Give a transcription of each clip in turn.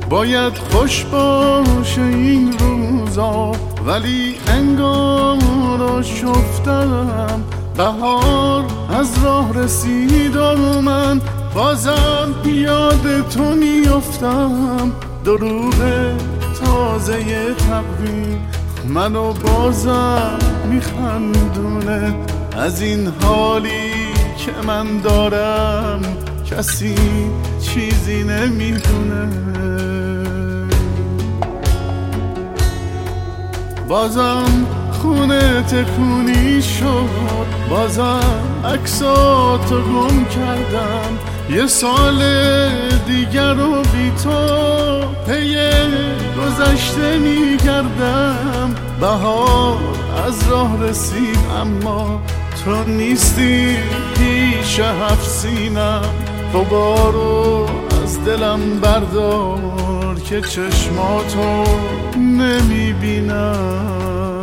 باید خوش باشه این روزا، ولی انگار شفتم بهار از راه رسید و من بازم یاد تو میافتم. دروغ تازه تقویم منو بازم میخندونه، از این حالی که من دارم کسی چیزی نمیدونه. بازم خونه تکونی شد، بازم عکساتو گم کردم، یه سال دیگر رو بی تو پی گذشته میگردم. بهار از راه رسید اما تو نیستی پیش هفت سینم. غبارو از دلم بردار که چشماتو نمیبینم.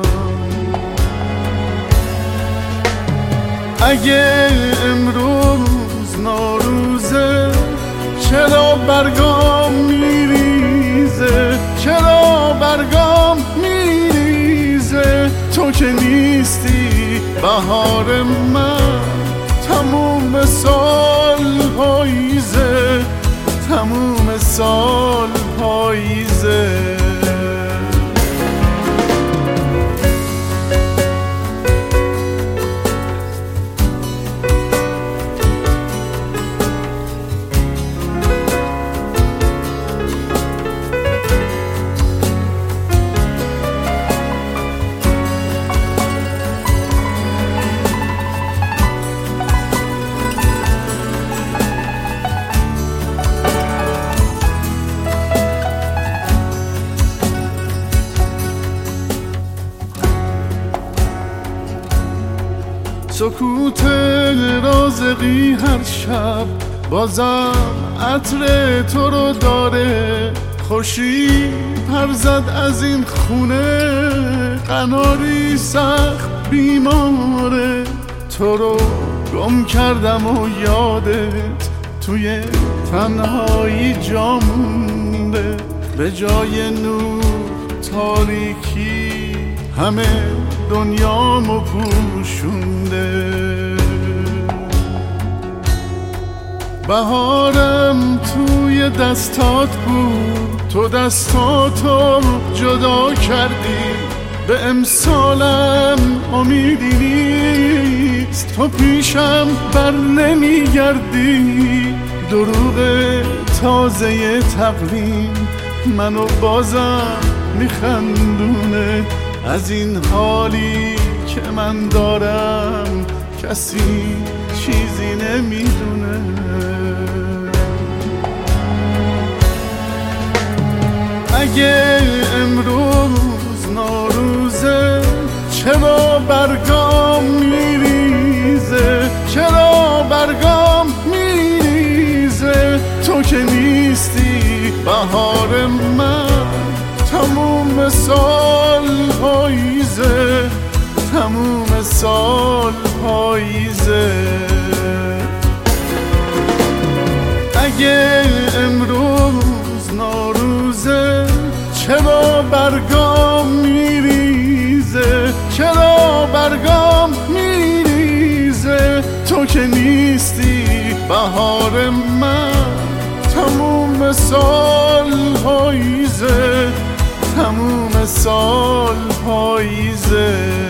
اگه امروز نوروزه چرا برگام میریزه، چرا برگام میریزه؟ تو که نیستی بهار من، تموم سال پاییزه، تموم سال پاییزه. سکوت رازقی هر شب بازم عطر تو رو داره، خوشی پر زد از این خونه، قناری سخت بیماره. تو رو گم کردم و یادت توی تنهایی جا مونده، به جای نور تاریکی همه دنیامو پوشونده. بهارم توی دستات بود، تو دستاتو جدا کردی، به امسالم امیدی نیست، تو پیشم بر نمیگردی. دروغ تازه تقویم منو بازم میخندونه، از این حالی که من دارم کسی چیزی نمیدونه. اگه امروز نوروزه چرا برگام میریزه، چرا برگام میریزه؟ تو که نیستی بهار من، تموم سال پاییزه، تموم سال پاییزه. اگه امروز نوروزه چرا برگام میریزه، چرا برگام میریزه؟ تو که نیستی بهار من، تموم سال پاییزه، تموم سال پاییزه.